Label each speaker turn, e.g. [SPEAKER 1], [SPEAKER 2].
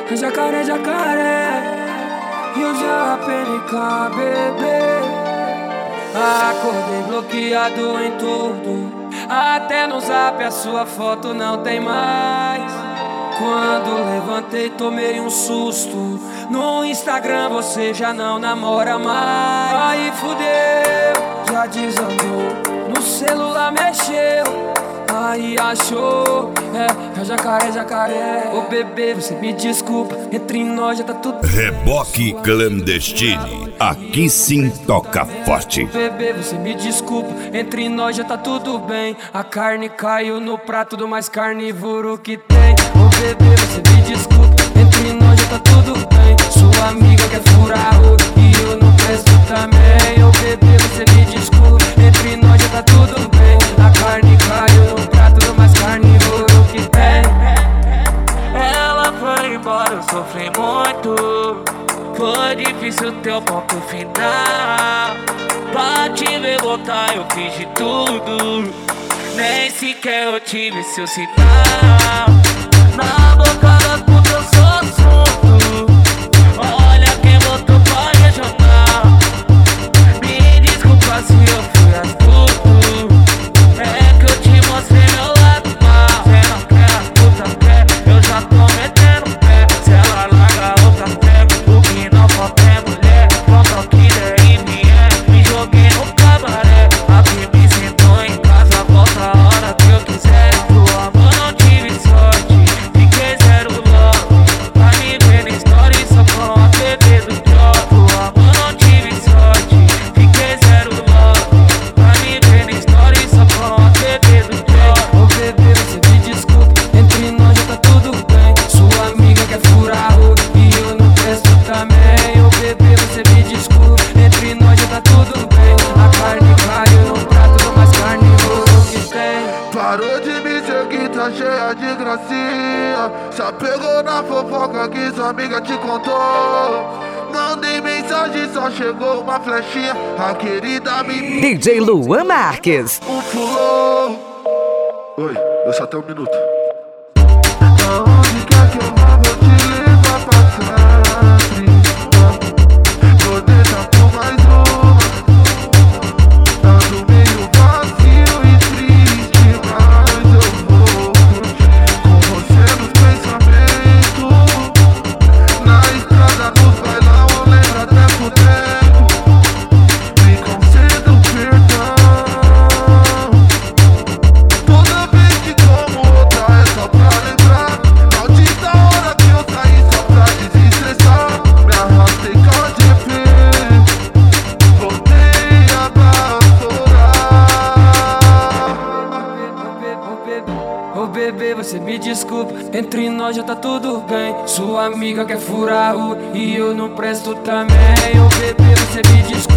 [SPEAKER 1] Jacaré, jacaré, eu já PNK, bebê. Acordei bloqueado em tudo, até no zap a sua foto não tem mais. Quando levantei tomei um susto, no Instagram você já não namora mais. Aí fudeu, já desandou, no celular mexeu, aí achou, é jacaré, jacaré. Ô bebê, você me desculpa, entre nós já tá tudo.
[SPEAKER 2] Reboque Clandestine, aqui sim toca forte.
[SPEAKER 1] Ô bebê, você me desculpa, entre nós já tá tudo bem. A carne caiu no prato do mais carnívoro que tem. Ô bebê, você me desculpa, entre nós já tá tudo bem. Sua amiga quer furar o e eu não presto também. Ô bebê, você me desculpa, entre nós já tá tudo bem. A carne caiu no prato do mais carnívoro que tem.
[SPEAKER 3] Ela foi embora, eu sofri muito. Foi difícil ter o ponto final. Pra te ver voltar eu fiz de tudo, nem sequer eu tive seu sinal. Na boca das putas eu sou assunto. Olha quem botou pra regional. Me desculpa se eu fui astuto, é que eu te mostrei meu lado mal. Cê não quer, a puta quer, eu já tô metendo pé. Se ela larga outra pega, o que não falta é mulher. Conta o que der e vier, me joguei no cabaré. Aqui me sentou em casa, volta a hora que eu quiser. Do amor não tive sorte, fiquei zero logo. Pra me ver na história e só com a TV do jogo. Do amor não tive sorte, fiquei zero logo. Pra me ver na história e só com a TV do jogo.
[SPEAKER 1] Ô bebê, você me desculpa, entre nós já tá tudo bem. Sua amiga quer furar o e eu não presto também. Ô bebê, você me desculpa, entre nós já tá tudo bem. A carne caiu no prato do mais carnívoro que tem.
[SPEAKER 4] Parou de me seguir, tá cheia de gracinha. Já pegou na fofoca que sua amiga te contou. Mandei mensagem, só chegou uma flechinha. A querida me
[SPEAKER 5] DJ Luan Marques.
[SPEAKER 4] pulou. Oi, eu só tenho um minuto. Aonde quer que eu vá, vou te levar pra sempre. Vou deixar por mais uma. Ando meio vazio e triste, mas eu vou com você nos pensamentos. Na estrada, nos bailão, eu lembro até pro tempo. Me concedo perdão. Toda vez que como outra é só pra lembrar. Maldita hora que eu saí só pra desestressar. Me arrastei com a GP, voltei a
[SPEAKER 1] Ô bebê, você me desculpa, entre nós já tá tudo bem. Sua amiga quer furar o e eu não presto também. Ô bebê, você me desculpa.